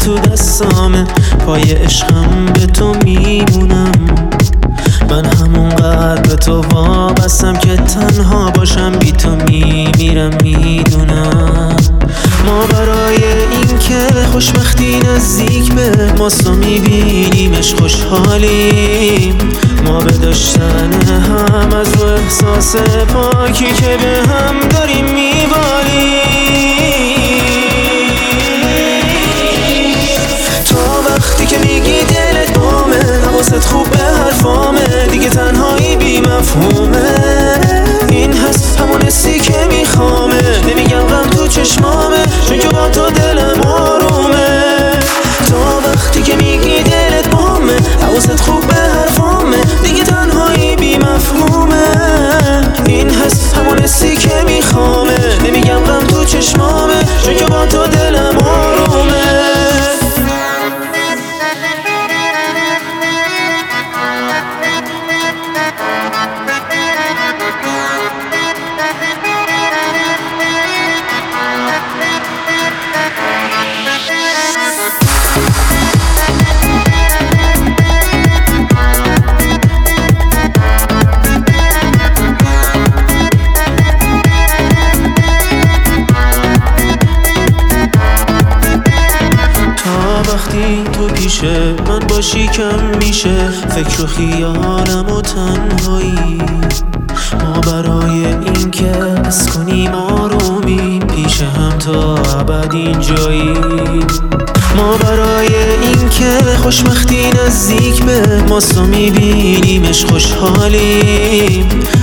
تو دستامه، پای عشقم به تو میمونم. من همونقدر به تو وابستم که تنها باشم، بی تو میمیرم میدونم. ما برای این که خوشبختی نزدیک به ماست و میبینیمش خوشحالیم. ما به داشتن هم از رو احساس پاکی که به هم داریم میبالیم. تا وقتی که میگی دلت بامه، حواست خوب به حرفامه، دیگه تنهایی بی مفهومه. این هست همون حسی که میخوامه، نمیگم غم تو چشمامه، چون که با تو دلم آرومه. تا وقتی که میگی دلت بامه، حواست خوب به حرفامه، دیگه تنهایی بی مفهومه. این هست همون حسی که میخوامه، نمیگم غم تو چشمامه، چون که با تو دلم آرومه. وقتی تو پیشه من باشی کم میشه فکر و خیالم و تنهایی. ما برای این که حس کنیم آرومیم، پیش هم تا ابد اینجاییم. ما برای این که خوشبختی نزدیک به ماست و میبینیمش خوشحالیم.